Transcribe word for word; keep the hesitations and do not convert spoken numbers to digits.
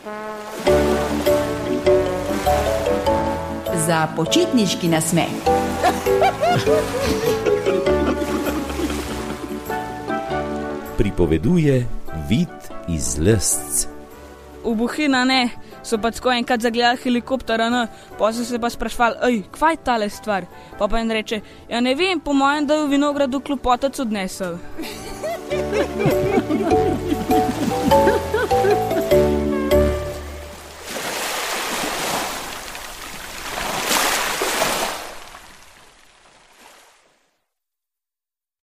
Za počitniški nasmeh. Pripoveduje Vid iz Lesc. V Bohinja ne, so pa tako enkrat zagledali helikoptera, ne, pa so se pa sprašvali, ej, kva je tale stvar? Pa pa en reče, ja ne vem, po mojem, da je v vinogradu klopotec odnesel.